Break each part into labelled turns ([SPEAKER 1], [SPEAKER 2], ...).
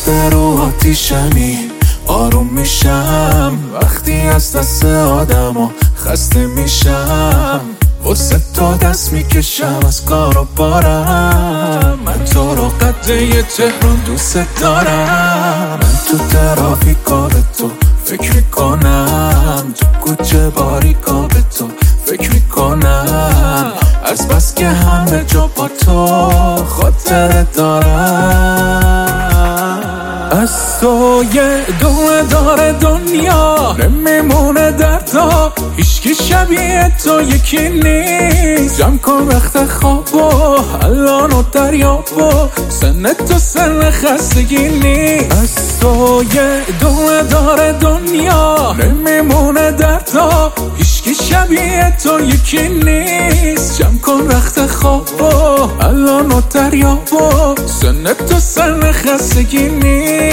[SPEAKER 1] وقت رو آتیشمی آروم میشم وقتی از دست آدم خسته میشم واسه تو دست میکشم از کار و بارم من تو رو قده تهران دوست دارم من تو ترافیکا به تو فکر میکنم تو کوچه باریکا به تو فکر میکنم از بس که همه جا با تو خاطره دارم از تو یه دونه داره دنیا نمیمونه در تا هیچکی شبیه تو یکی نیست جمع کن وقت خواب و الان و دریاب و سن تو سن خستگی نیست از تو یه دونه داره دنیا نمیمونه در تا هیچکی شبیه تو یکی نیست جمع کن وقت خواب و الان و دریاب و سن تو سن خستگی نیست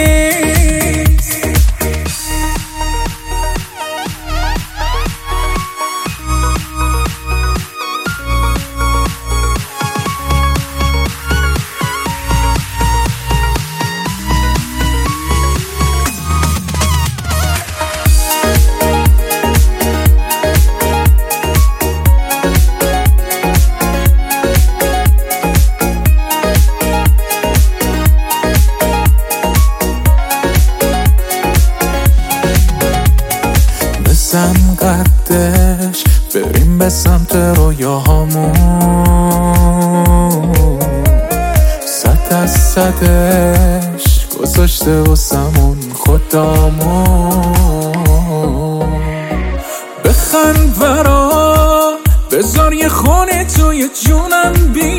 [SPEAKER 1] بزن قدش بریم به سمت رویاهامون 100 از 100ش گذاشته واسمون خدامون بخند برا بذار یه خونه توی جونم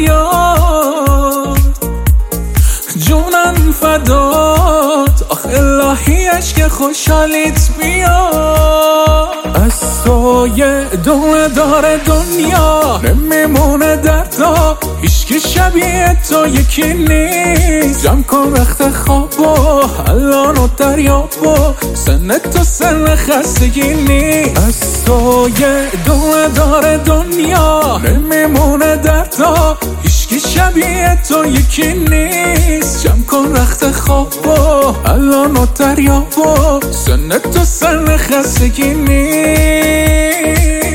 [SPEAKER 1] بیاد جونم فدات آخ الهیش که خوشحالیت بیاد از تو یه دونه داره دنیا نمیمونه در تا هیچکی شبیه تو یکی نیست جمع کن وقت خواب و الان و دریاب و سن تو سن خستگی نیست از تو یه دونه داره دنیا نمیمونه در تا هیچکی شبیه تو یکی نیست جمع کن وقت خواب و الان و دریاب و سن تو سن خستگی نیست